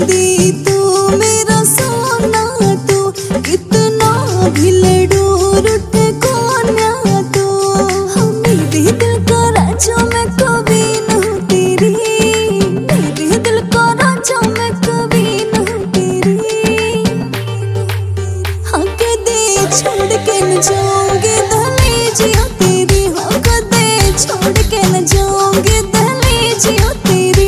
मेहंदी तू मेरा सोना तू, कितना भी लड़ू रुठ कोन्या तू। मेरे दिल का राजा मैं कभी न हूँ तेरी, मेरे दिल का राजा मैं कभी न हूँ तेरी। हाँ कदे छोड़ के न जाऊंगी दहलीजियों तेरी, हाँ कदे छोड़ के न जाऊंगी दहलीजियों तेरी।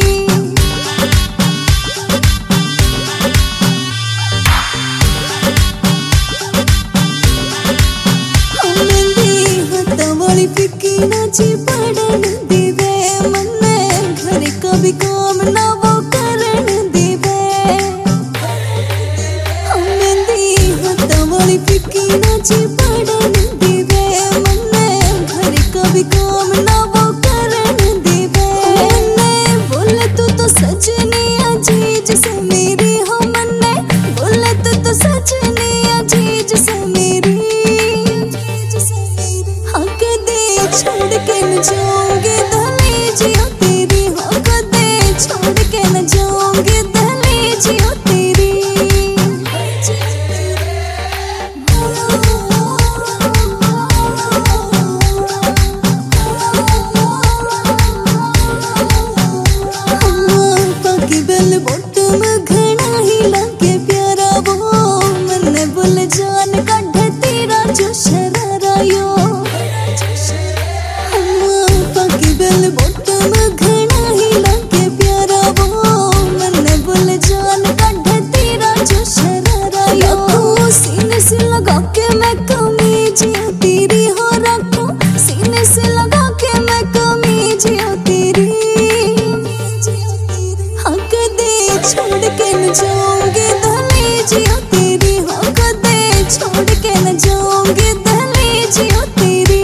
फिकी नाची पढ़न देवे मन्ने, घर का भी काम ना वो करन देवे। मेहंदी हाथा वाली फिकी नाची पढ़न देवे मन्ने, घर का भी काम ना वो करन देवे। मन्ने बोले तू तो सजनी अजीज से मेरी, हो मन्ने बोले तू तो सजनी अजीज से मेरी। छोड़ के न जाऊंगी दहलीजियों तेरी, हो कदे छोड़ के न जाऊंगी दहलीजियों तेरी। बाकी बेल बोटम घना ही लागे प्यारा वो, मन्ने बोले जान काढ़ तेरा जो शरारा यो। बेल बोटम घना ही लागे प्यारा वो, मन्ने बोले जान काढ़ तेरा जो शरारा यो। सीने से लगा के मैं कमीजियों तेरी, हो रखूं सीने से लगा के मैं कमीजियों तेरी। हाँ कदे छोड़ के न जाऊंगी दहलीजियों तेरी, हो कदे छोड़ के न जाऊंगी दहलीजियों तेरी।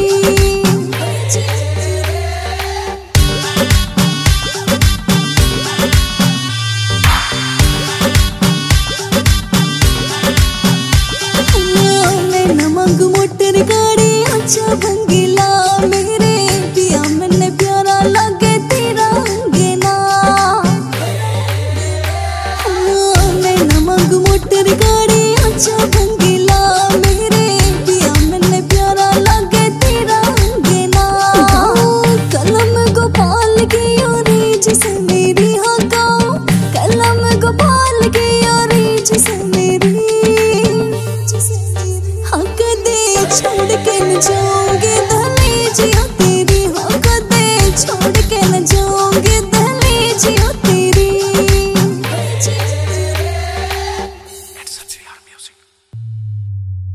मांग मोटर गाड़ी अच्छा भंगीला, मेरे पिया मन्ने प्यारा लगे तेरा अंगना। मैं न मांग मोटर गाड़ी अच्छा भंगीला, मेरे पिया मन्ने प्यारा लगे तेरा अंगना। कलम गोपाल की ओरीज से मेरी, हाँ गाँव कलम गोपाल की ओरीज से मेरी। हाँ कदे छोड़ के न जाऊंगी।